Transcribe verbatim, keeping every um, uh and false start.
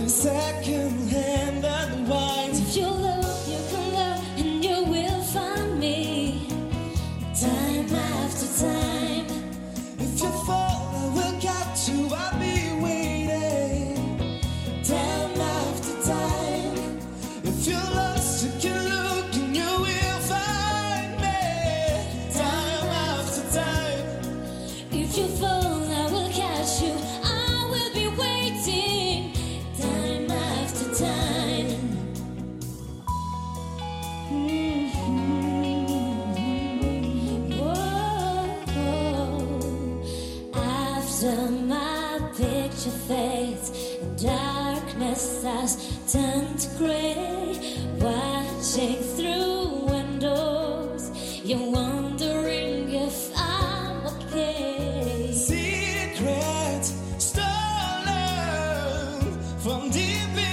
second hand unwind. If you look, you can learn, and you will find me time after time. If you fall, I will catch you. I'll be waiting Time after time. If you're lost, you can look and you will find me time after time. If you fall, I will catch you. I will be waiting time after time. Mhm. Whoa. After my picture fades and darkness has turned to gray, watching through windows, you're wondering if I'm okay. Secrets stolen from deep